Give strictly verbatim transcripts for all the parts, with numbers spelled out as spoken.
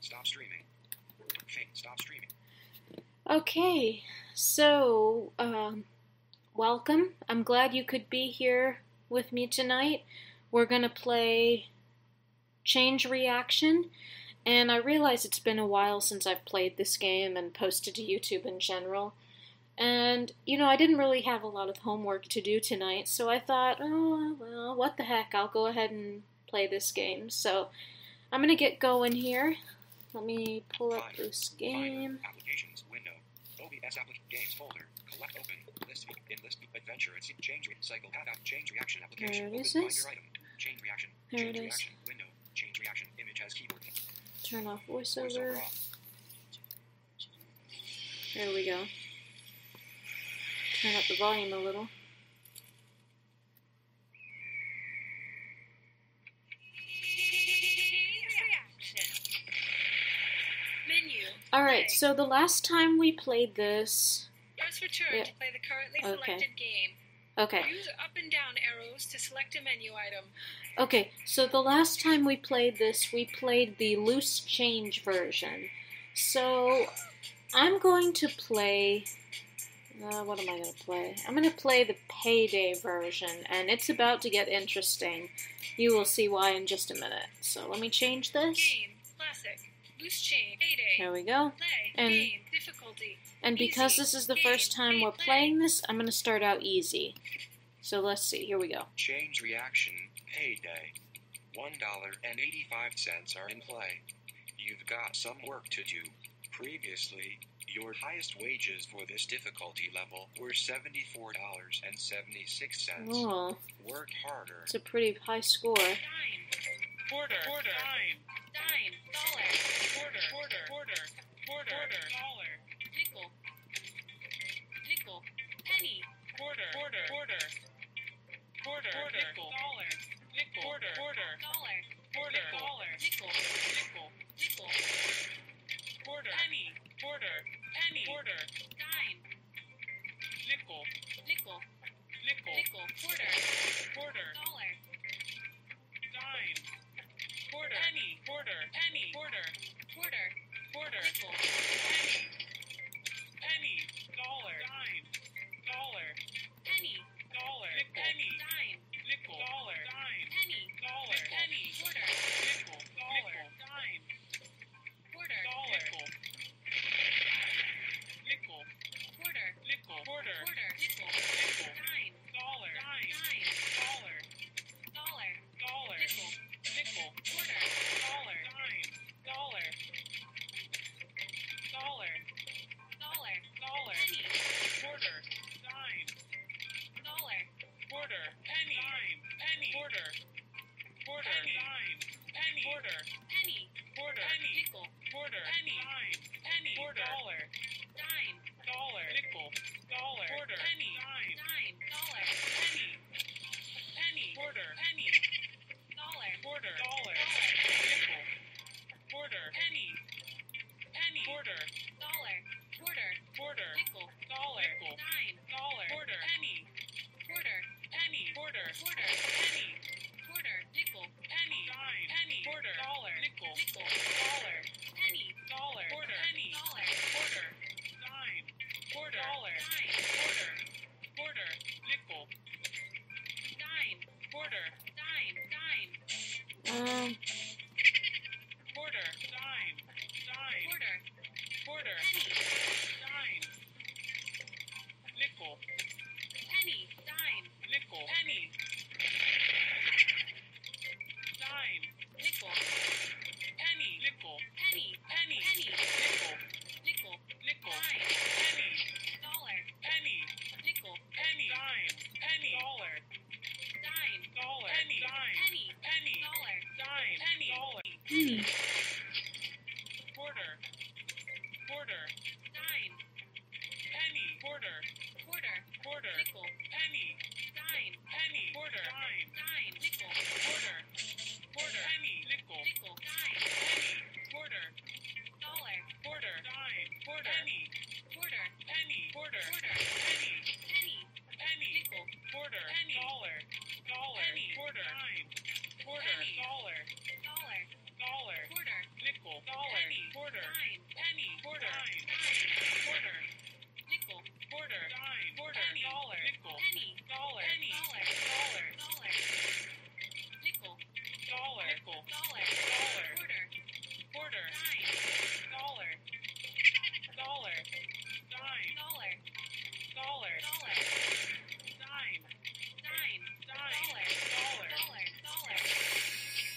Stop streaming. Fake. Stop streaming. Okay, so, um, welcome. I'm glad you could be here with me tonight. We're gonna play Change Reaction, and I realize it's been a while since I've played this game and posted to YouTube in general. And, you know, I didn't really have a lot of homework to do tonight, so I thought, oh, well, what the heck, I'll go ahead and play this game. So, I'm gonna get going here. Let me pull up Finder. this game. Finder. Applications. Window. O B S application. Games folder. Collect. Open. List. In list. Adventure. It's change. Cycle. Path. App. Change reaction application. There it Open. is. Find your item. Change reaction. There change it is. reaction. Window. Change reaction. Image has keyboard. Turn off Voiceover voiceover. off. There we go. Turn up the volume a little. Menu. Alright, Play. so the last time we played this... Press return Yeah. to play the currently Okay. selected game. Okay. Use up and down arrows to select a menu item. Okay, so the last time we played this, we played the loose change version. So, I'm going to play... Uh, what am I going to play? I'm going to play the Payday version, and it's about to get interesting. You will see why in just a minute. So let me change this. Game. Classic. Loose chain. Payday. There we go. Play. And- Game. Difficulty. And because Easy. this is the Game. first time we're Play. playing this, I'm going to start out easy. So let's see. Here we go. Change reaction. Payday. One dollar and eighty-five cents are in play. You've got some work to do. Previously, your highest wages for this difficulty level were seventy-four dollars and seventy-six cents. Oh, Work harder. it's a pretty high score. Dime. Quarter. Quarter. Dime. Dime. Dollar. Quarter. Quarter. Quarter. Quarter. Dollar. Nickel. Nickel. Penny. Quarter. Quarter. Quarter. Quarter. Quarter. Nickel. Dollar. Nickel. Quarter. Quarter. Dollar. Quarter. Dollar. Nickel. Nickel. Nickel. Quarter. Penny. Quarter. Penny. Quarter. Dime. Nickel. Nickel. Nickel. Nickel. Quarter. Quarter. Dollar. Dime. Quarter. Penny. Quarter. Penny. Quarter.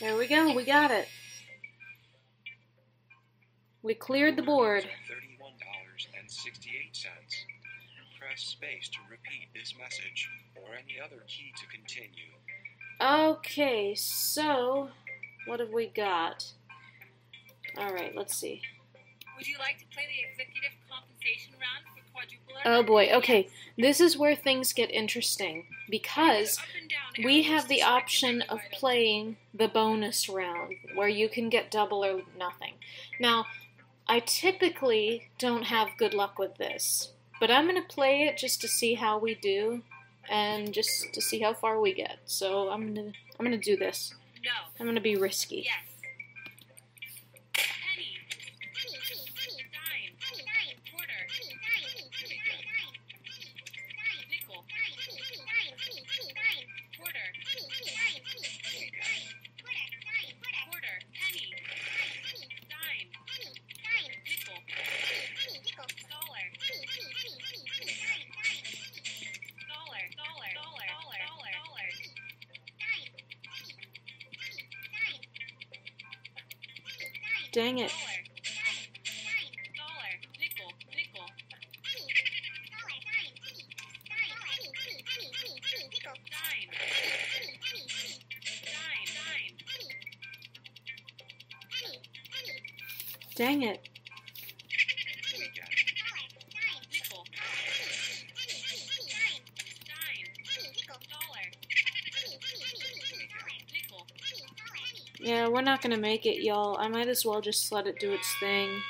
There we go, we got it. We cleared the board. thirty-one dollars and sixty-eight cents. Press space to repeat this message, or any other key to continue. Okay, so what have we got? Alright, let's see. Would you like to play the executive compensation round for quadruple? Oh boy, okay. This is where things get interesting, because Up and down we arrows have the to select option an of item. playing the bonus round, where you can get double or nothing. Now, I typically don't have good luck with this, but I'm going to play it just to see how we do, and just to see how far we get. So I'm going to I'm going to do this. No. I'm going to be risky. Yes. Penny. Dime. Quarter. Nickel. Quarter. Quarter. Penny. Dime. Nickel. Dollar. Dollar. Dollar. Dollar. Dollar. Dollar. Dang it. Dollar. Dollar. Nickel. Nickel. Dime. Dime. Dime. Dang it. Weekend. Nickel. Dime. Dollar. Nickel. Yeah, we're not going to make it, y'all. I might as well just let it do its thing.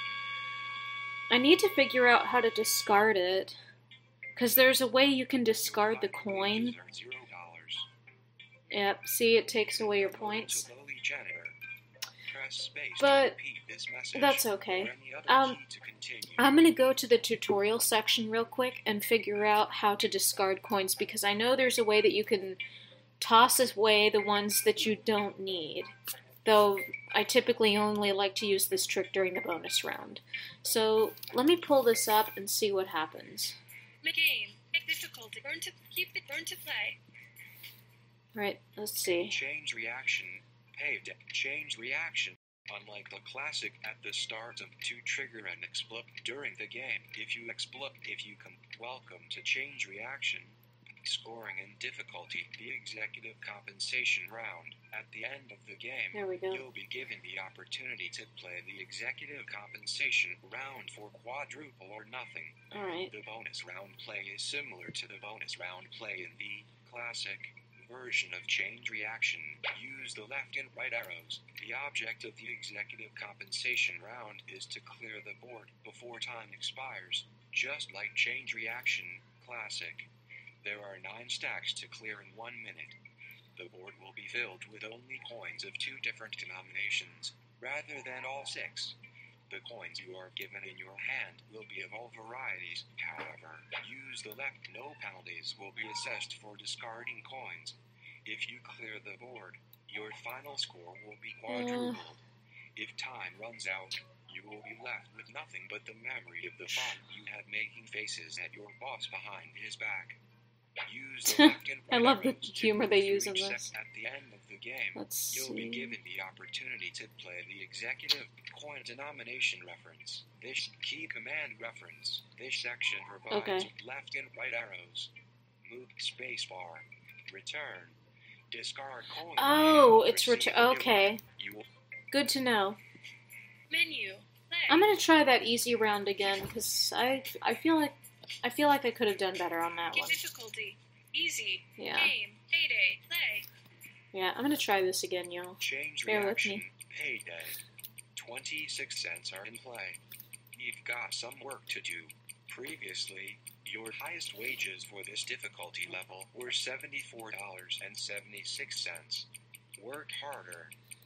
I need to figure out how to discard it. Because there's a way you can discard the coin. Wages are zero dollars. Yep, see, it takes away your To points. lowly janitor. Press space But to repeat this message, that's or okay. any other Um, key to continue. I'm going to go to the tutorial section real quick and figure out how to discard coins, because I know there's a way that you can toss away the ones that you don't need. Though I typically only like to use this trick during the bonus round. So let me pull this up and see what happens. Game. Difficulty. Burn to keep it. Burn to play. Right, let's see. Change reaction. Paved. Change reaction. Unlike the classic at the start of to trigger an explode during the game. If you explode, if you come, welcome to change reaction. Scoring and difficulty. The executive compensation round. At the end of the game, There we go. you'll be given the opportunity to play the executive compensation round for quadruple or nothing. Alright. The bonus round play is similar to the bonus round play in the classic version of change reaction. Use the left and right arrows. The object of the executive compensation round is to clear the board before time expires, just like change reaction classic. There are nine stacks to clear in one minute. The board will be filled with only coins of two different denominations, rather than all six. The coins you are given in your hand will be of all varieties. However, use the left. No penalties will be assessed for discarding coins. If you clear the board, your final score will be quadrupled. If time runs out, you will be left with nothing but the memory of the fun you had making faces at your boss behind his back. Use the left and I right love the arrows to humor move they through use in each this. sec- At the end of the game, Let's you'll be see. given the opportunity to play the executive coin denomination reference. This key command reference. This section provides Okay. left and right arrows. Move spacebar. Return. Discard coin. Oh, and it's receive return. a new Okay. one. You will Good to know. Menu. Play. I'm gonna try that easy round again, because I, I feel like I feel like I could have done better on that Get one. difficulty. Easy. Yeah. Game. Payday. Play. Yeah, I'm gonna try this again, y'all. change Bear with reaction. me. Payday. twenty-six cents are in play. You've got some work to do. Previously, your highest wages for this difficulty level were seventy-four dollars and seventy-six cents. Work harder.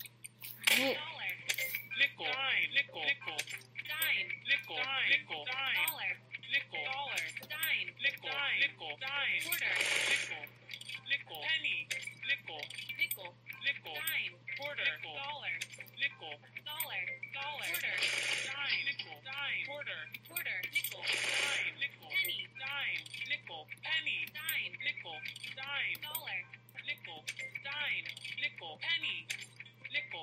Right. Dollar. Nickel, dime, nickel, nickel, Dime. nickel, Dime. nickel, dime, Dollar. nickel, dollar, Dime. nickel, nickel, dime, Quarter. nickel, nickel, penny, nickel, Nickel. nickel, Dime. quarter, Dollar. nickel, Dollar. dollar, Quarter. dime, nickel, dime, quarter, Quarter. Nickel. dime, nickel, Penny. dime, nickel, penny, Dime. nickel, dime, Dollar. nickel, dime, nickel, penny, nickel,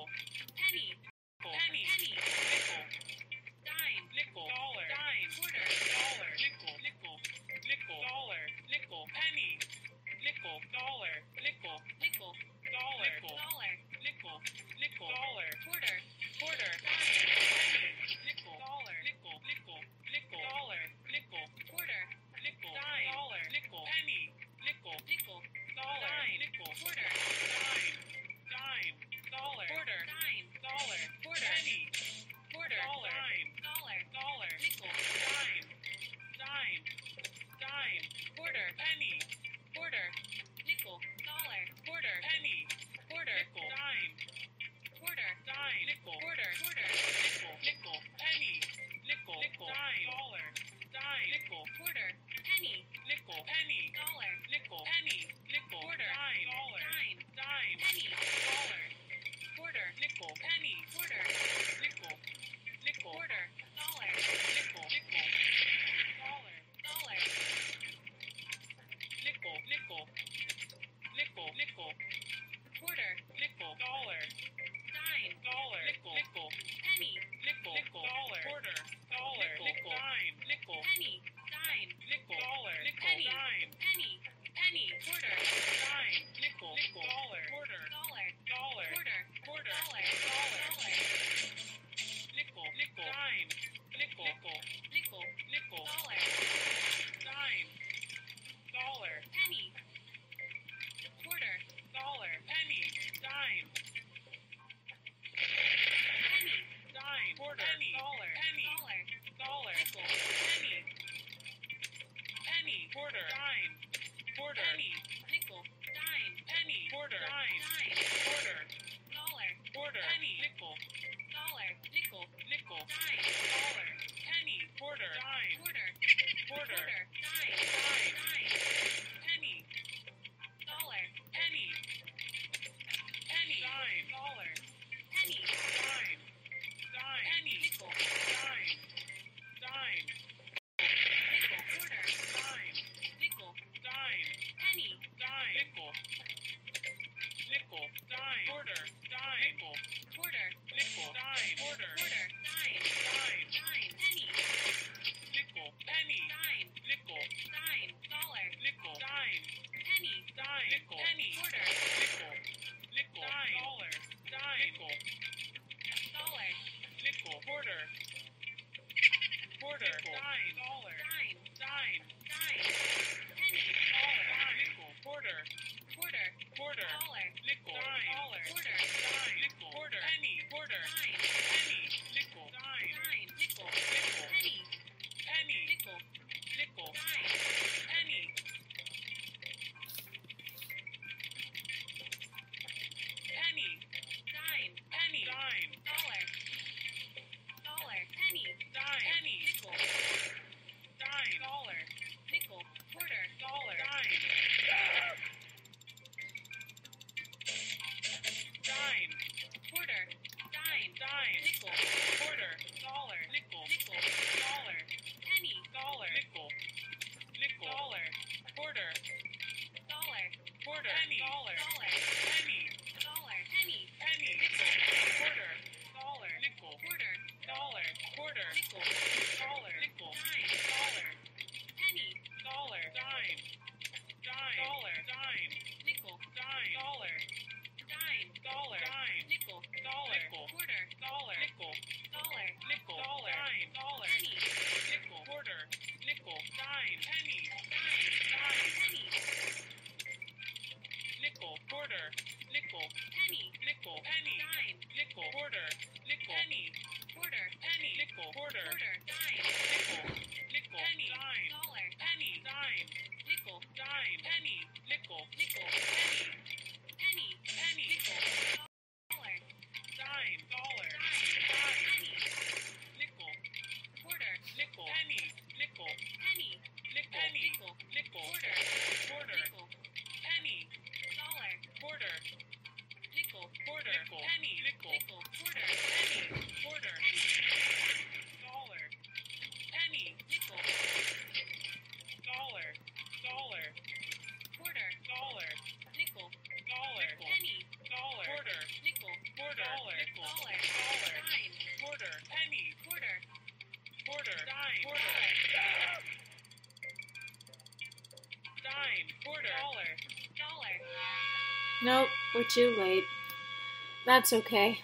Nope, we're too late. That's okay.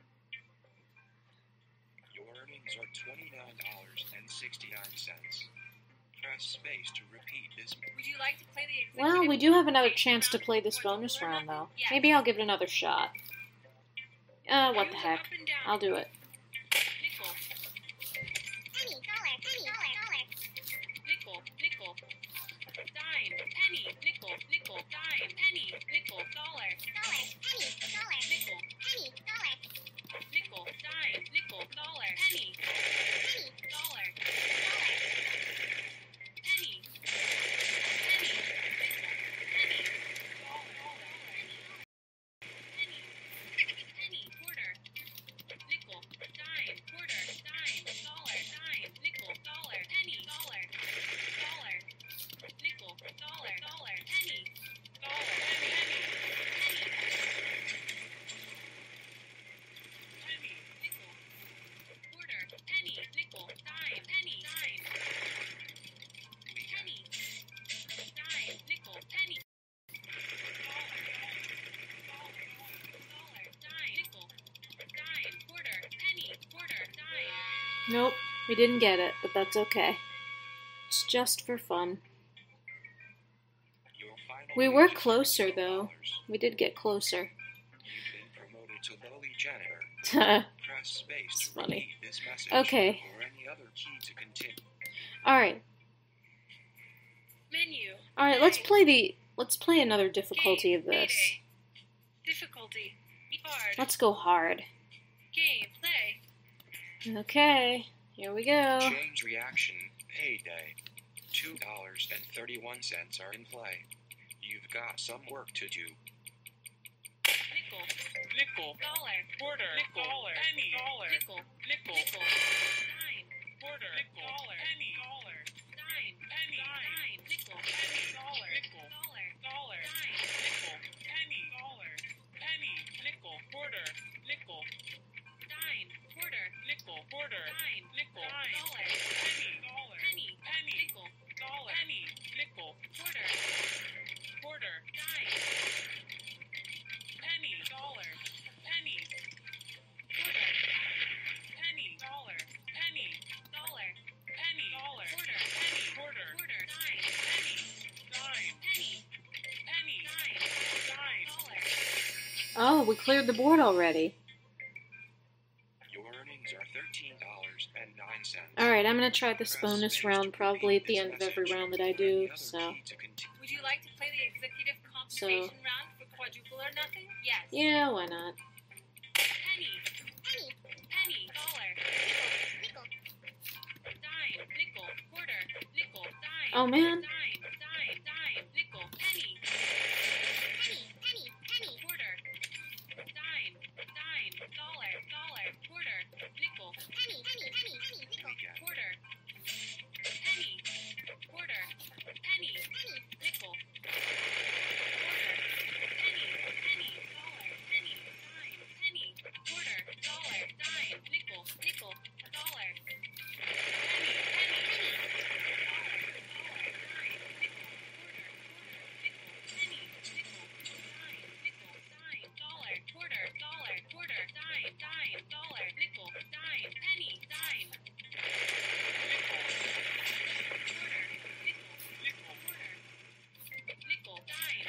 Your earnings are twenty-nine dollars and sixty-nine cents. Press space to repeat this. Would you like to play the executive Well, we do have another compensation chance to round play for this bonus quadruple or round, though. nothing? Yes. Maybe I'll give it another shot. Uh, what the Use heck. up and down. I'll do it. Nickel. Penny, dollar, penny, dollar. Nickel, nickel. Dime, penny, nickel, nickel, dime, penny, nickel, dollar. Dollar, penny, dollar. Nickel, penny, dollar. Nickel, dime, nickel, dollar, penny. Penny, dollar, dollar. Penny, penny, nickel, penny, dollar, dollar, penny. Penny, penny, quarter. Nickel, dime, quarter, dime, dollar, dime, nickel, dollar, penny, dollar, dollar, nickel, dollar, dollar, penny, dollar, penny, penny, nickel, quarter, penny, nickel, dime, penny, dime, penny, dime, nickel, penny. Dollar, dime, nickel, dime, quarter, penny, quarter, dime. Nope, we didn't get it, but that's okay. It's just for fun. Your final We were wages are closer, zero though. dollars. We did get closer. You've been promoted to lowly janitor. Alright, Press space It's to funny. repeat this message. Okay. Or any other key to continue. Menu. alright, let's play the... Let's play another difficulty Game, of this. Mayday. Difficulty. Hard. Let's go hard. Game. Play. Okay, here we go. Change reaction. Payday. Two dollars and thirty-one cents are in play. You've got some work to do. Nickel. Nickel. Dollar. Quarter. Nickel. Dollar. Penny. Dollar. Nickel. Nickel. Nickel. Dime. Quarter. Nickel. Dollar. Penny. Dollar. Dime. Penny. Dime. Nickel. Penny. Dollar. Nickel. Dollar. Dollar. Dime. Nickel. Penny. Dollar. Penny. Nickel. Quarter. Nickel. Dime. Quarter. Nickel. Quarter. Dime. Nickel. Dime. Dollar. Penny. Dollar. Penny. Penny. Nickel. Dollar. Penny. Nickel. Quarter. Quarter. Dime. Penny. Dollar. Penny. Quarter. Penny. Dollar. Penny. Dollar. Penny. Dollar. Quarter. Penny. Quarter. Quarter. Dime. Penny. Dime. Penny. Penny. Dime. Dime. Dollar. Oh, we cleared the board already. Your earnings are thirteen dollars and nine cents. Alright, I'm gonna try this bonus round probably at the end of every round that I do, so... Would you like to play the executive compensation round for quadruple or nothing? Yes. Yeah, why not? Penny. Penny. Penny. Dollar. Nickel. Dime. Nickel. Quarter. Nickel. Dime. Oh, man. Dime. Dime. Dime. Nickel. Penny. Penny. Penny. Penny. Quarter. Dime. Dime. Dollar. Dollar. Quarter. Nickel. Penny. Penny. Penny. Penny. Nickel. Quarter. Penny. Quarter. Penny. Penny. Nickel. Quarter. Penny. Penny. Dollar. Penny. Dime. Penny. Quarter. Dollar. Dime. Nickel. Nickel. Dollar. Penny. Penny. Penny. Dollar. Dollar. Dime. Nickel. Quarter. Quarter. Nickel. Penny. Nickel. Dime. Nickel. Dime. Dollar. Quarter. Dollar. Quarter. Dime. Dime. Dollar. Nickel. Dime. Penny. Dime. Quarter. Nickel. Nickel. Quarter. Nickel. Dime.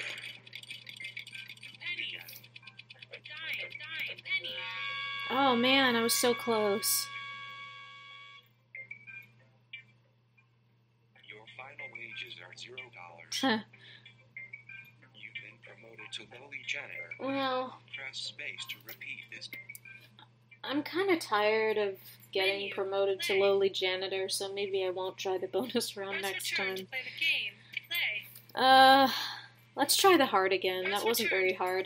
Penny. Dime. Dime. Penny. Oh man, I was so close. Your final wages are zero dollars. Huh. You've been promoted to lowly janitor. Well, Press space to repeat this. I'm kind of tired of getting Menu. promoted to Play. lowly janitor, so maybe I won't try the bonus round Press next return time. to play the game. Play. Uh, let's try the hard again. Press That wasn't return. very hard.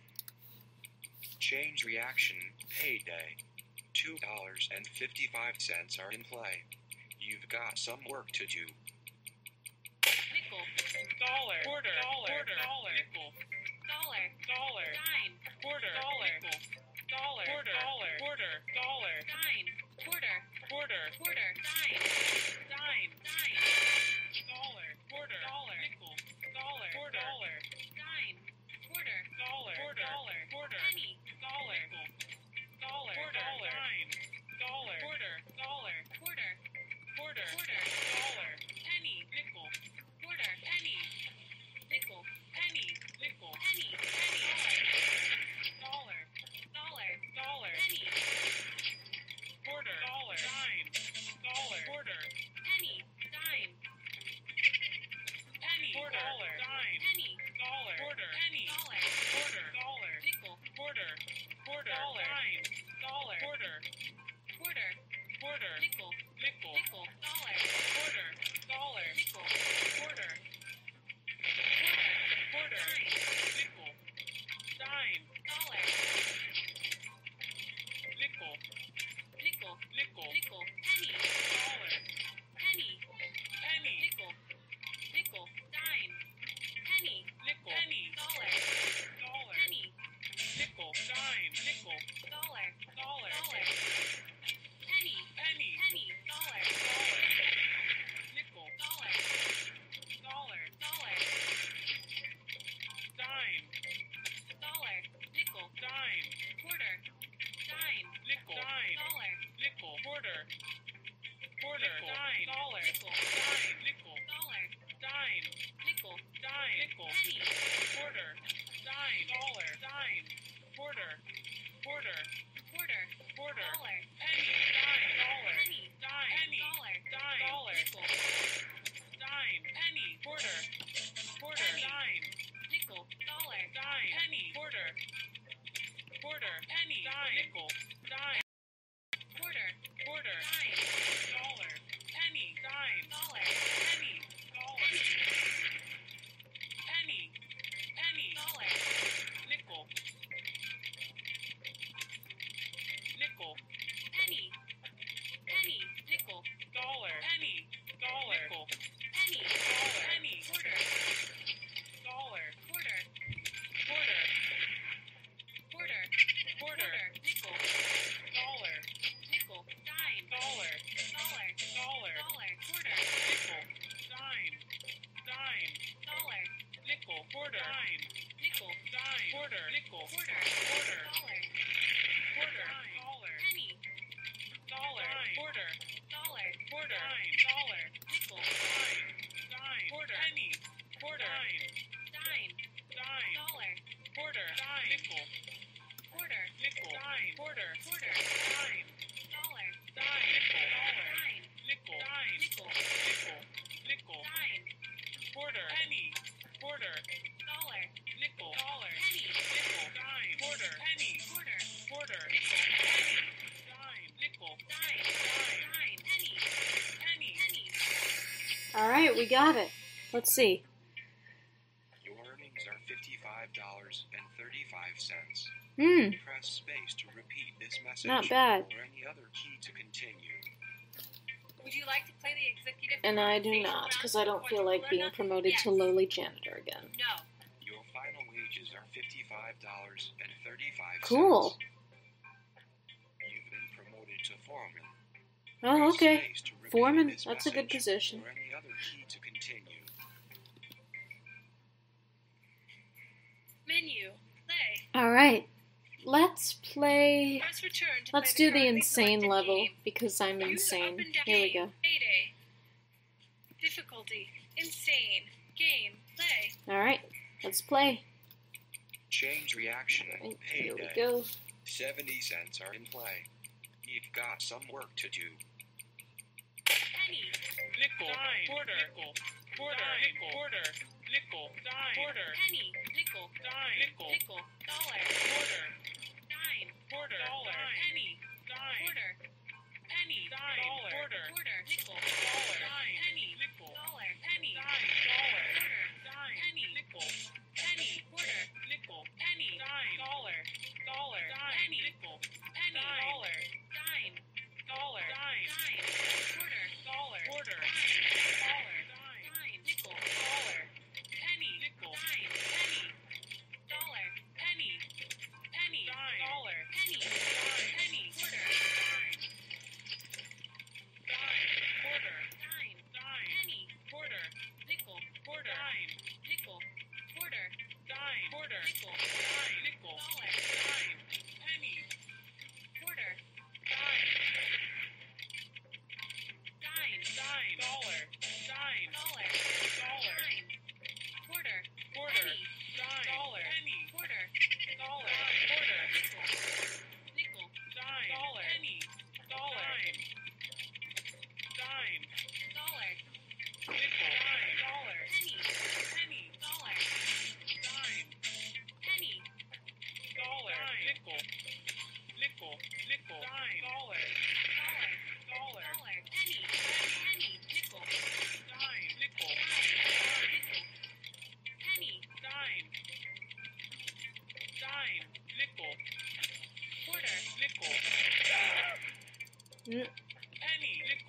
Change reaction. Payday. Two dollars and fifty-five cents are in play. You've got some work to do. Nickel. Dollar. Quarter. Dollar. Quarter. Dollar. Nickel. Dollar. Dollar. Dime. Quarter. Dollar. Nickel. Dollar. Quarter. Dollar. Quarter. Dollar. Dime. Quarter. Quarter. Quarter. Dime. Dime. Dime. Dollar. Quarter. Dollar. Nickel. Dollar. Quarter. Dollar. Dime. Quarter. dime, dollar, quarter, penny, dime, penny, Quarter. dollar, dime, penny, dollar, quarter, penny, dollar, quarter, dollar, nickel, quarter, quarter, dollar, dime, dollar, quarter, quarter, quarter, nickel, nickel, nickel, dollar, quarter, dollar, nickel, quarter, quarter, quarter, dime, nickel, dime, dollar, nickel, nickel, nickel, nickel, penny, dollar, penny, penny, nickel, nickel, dime, penny, nickel, penny, dollar, dollar, penny, nickel, dime, nickel, dollar, dollar, dollar, penny, penny, penny, dollar, dollar, nickel, dollar, dollar, dollar, dime, dollar, nickel, dime, quarter, dime, nickel, dime, dollar, nickel, quarter, quarter, dime, dollar, nickel, dime, nickel, dollar, dime, nickel, dime, nickel, penny, quarter, dime, dollar, dime, quarter, quarter, quarter, quarter, dollar, penny, dime, dollar, penny, dime, penny, dollar, dime, dollar, nickel, dime, penny, quarter, quarter, Penny. dime, nickel, dollar, dime, penny, quarter, quarter, penny, dime, nickel, dime, quarter, quarter, dime, dollar, penny, dime, dollar, penny, dollar, penny, penny, dollar, nickel, nickel, penny, penny, nickel, dollar, penny, dollar, nickel, penny, dollar, penny, quarter, dollar, quarter, quarter, quarter, quarter, nickel, dollar, nickel, dime, dollar, dollar, dollar, dollar, quarter, nickel, dime, dime, dollar, nickel, quarter, dime, nickel, dime, quarter, nickel, quarter, quarter, dollar, quarter, dollar, penny, dollar, quarter, dollar, quarter, dime, dollar, nickel, dime, dime, quarter, penny, quarter, dime, dime, dime, dollar, quarter, dime, nickel, quarter, nickel, dime, quarter, quarter, dime, dollar, dime, nickel, dollar, dime, nickel, dime, nickel, nickel, nickel, dime, quarter, penny, quarter, dollar, nickel, dollar, penny, nickel, dime, quarter, penny, quarter, quarter, nickel, penny, dime, nickel, dime, dime, dime, penny, penny. penny, All right, we got it. Let's see. Your earnings are fifty-five dollars and thirty-five cents. Hmm, Press space to repeat this message. Not bad. Or any other key to continue. Would you like to play the executive and I do compensation not, round because I don't for feel like being Quadrilla? promoted Yes. to lowly janitor again. No. Your final wages are fifty-five dollars and thirty-five cents. Cool. You've been promoted to foreman. Oh, Press okay. space to repeat Foreman, this that's a good message, position. Or any other key to continue. Menu. Play. All right, let's play. Press return to Let's play do the currently insane selected level game. because I'm Use insane. up and down. Here we Game. go. Payday. Difficulty. Insane. Game. Play. All right, let's play. Change reaction. All right, here we Payday. go. seventy cents are in play. You've got some work to do. Penny. Nickel, dime, quarter, nickel, quarter, nickel, quarter, nickel, dime, quarter, Penny. Nickel. dime, nickel, Nickel. Dollar. quarter, Dime. quarter, dollar, Penny. dime, Quarter. penny, dime, dollar, quarter, Quarter. Nickel. dollar, Dime. penny, nickel, Dollar. Penny. dime, dollar, Quarter. dime, Penny. nickel, Penny. Quarter. nickel, Penny. dime, dollar, dollar, dime, Penny. nickel, Penny. dollar, Dime. dollar, dime, Dime. Quarter. dollar, quarter, Dime. dollar, dime, Dime. Nickel. dollar, Penny. nickel, Dime. Penny. Dollar. Penny. Penny. dime, dollar, Penny. dime, Penny. Quarter. dime,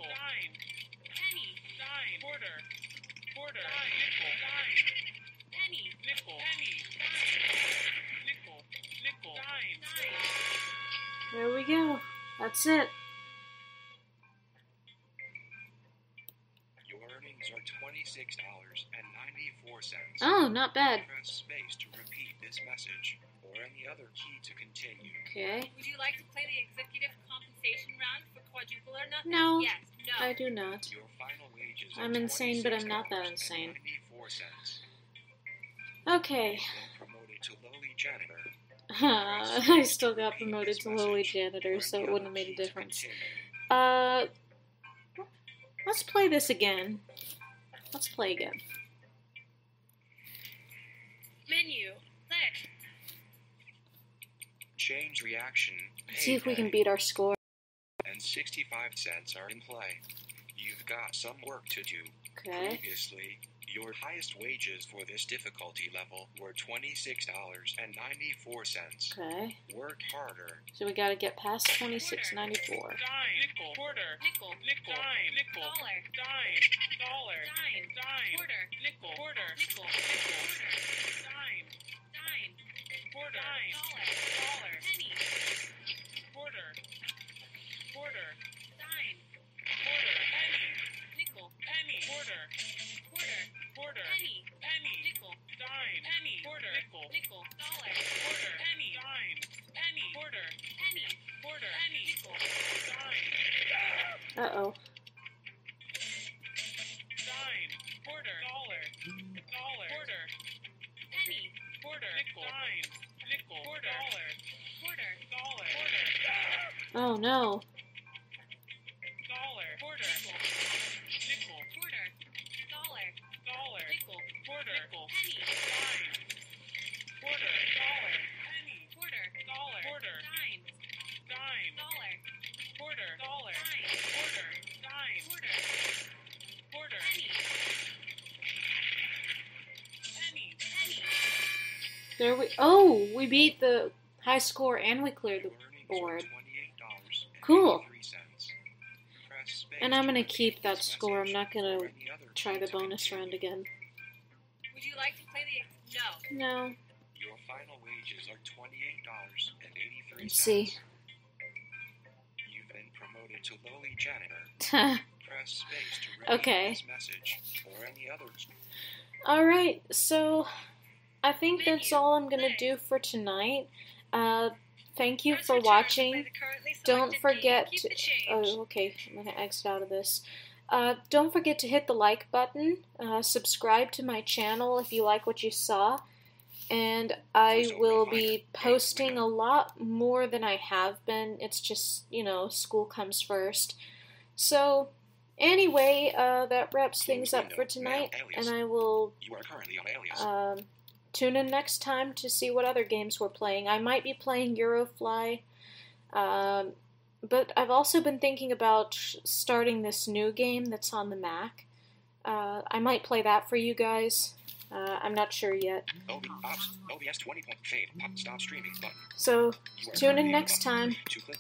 nickel, dime, penny, dime, quarter, quarter, dime, nickel, dime, penny, nickel, penny, dime, nickel, nickel, dime, dime. There we go. That's it. Your earnings are twenty-six dollars and ninety-four cents. Oh, not bad. Press space to repeat this message, or any other key to continue. Okay. Would you like to play the executive compensation round for quadruple or nothing? No, Yes. No. I do not. Your final wages I'm are insane, but I'm not that insane. ninety-four cents. Okay. You've been promoted to lowly janitor. I still got promoted to lowly janitor, so it wouldn't have made a difference. Uh, let's play this again. Let's play again. Menu. Click. Change reaction. Let's see if we can payday, beat our score. And sixty-five cents are in play. You've got some work to do. Okay. Previously, your highest wages for this difficulty level were twenty-six dollars and ninety-four cents. Okay. Work harder. So we gotta get past twenty-six ninety-four. Dime, nickel, quarter, Nickel. nickel, dime, nickel, Dollar. dime, dollar, Dime. dime, Quarter. nickel, quarter, Nickel. nickel, Quarter. dime, Dime. quarter, dime, Dollar. dollar, Penny. quarter, quarter, Dime. quarter, penny, Nickel. penny, quarter, Quarter. quarter, Penny. penny, Nickel. dime, penny, quarter, nickel, Nickel. Dollar. quarter, penny, dime, penny, quarter, Penny. quarter, penny, Nickel. dime, Uh-oh. dime, quarter, dollar, dollar, quarter, Penny. quarter, nickel, dime, nickel, quarter, dollar, Quarter. dollar, quarter, Oh no. dollar, quarter, nickel, Quarter. Dollar. dollar, Nickel. quarter, nickel, Penny. dime, quarter, dollar, penny, Quarter. dollar, quarter, Dime. dime, Dollar. quarter, dollar, Dime. quarter, dime, Quarter. quarter, Penny. penny, Penny. There we. Oh, we beat the high score and we cleared the Your earnings board. are twenty-eight dollars and Cool. eighty-three cents. Press space And I'm to gonna repeat keep that this score. I'm message, not gonna or any other try key the to bonus continue. round again. Would you like to play the ex- No. No. Your final wages are twenty-eight dollars and eighty-three Let's cents. see. You've been promoted to lowly janitor. Press space to repeat Okay. this message, or any other. Alright, so I think that's all I'm gonna do for tonight. Uh, thank you Press for return to watching. play the currently Don't selected forget game. to. Keep the change. Oh, okay. I'm gonna exit out of this. Uh, don't forget to hit the like button. Uh, subscribe to my channel if you like what you saw. And I will be posting a lot more than I have been. It's just, you know, school comes first. So, anyway, uh, that wraps things up for tonight. And I will You are currently on Alias. um, tune in next time to see what other games we're playing. I might be playing Eurofly, um, but I've also been thinking about starting this new game that's on the Mac. Uh, I might play that for you guys. Uh, I'm not sure yet. O B, ops, O B S twenty point fade. Pop, stop streaming button. So, You are tune in currently next on- time. To click